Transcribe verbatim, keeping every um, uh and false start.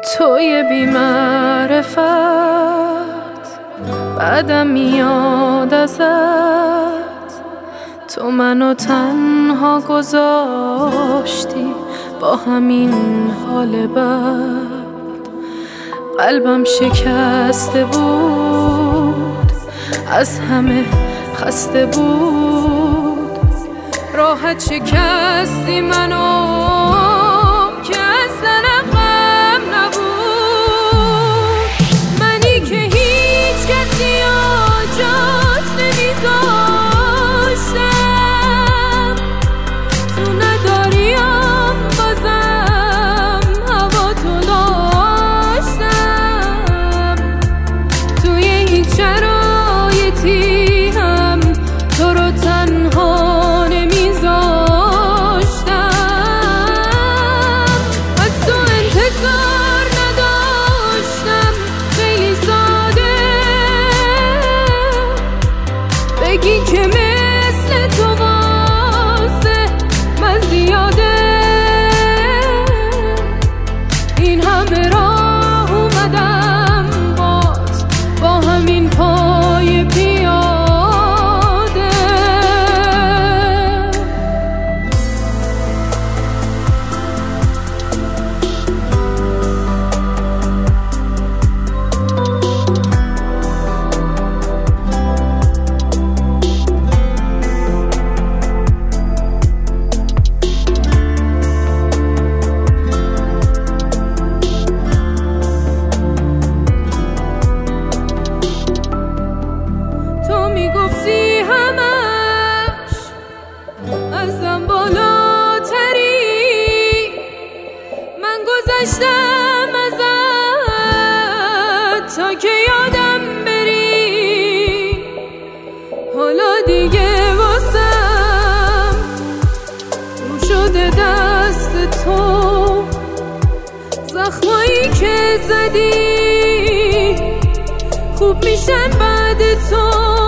توی بی معرفت بعدم میاد ازت، تو منو تنها گذاشتی با همین حال بد. قلبم شکسته بود، از همه خسته بود، راحت شکستی منو که اصلا غم نبود. منی که هیچ کسی آجات نمیذاشتم، تو نداریم بازم هوا تو داشتم. توی هیچ شرایطی هم تو رو تنها نمیذاشتم. از تو انتظار نداشتم، خیلی ساده بگی که مثل تو واسه من زیاده. این همه راه اومدم باز با همین پای پیاده. تو میگفتی همش ازم بالاتری، من گذشتم ازت تا که یادم بری. حالا دیگه واسم رو شده دست تو، زخمایی که زدی خوب میشن بعد تو.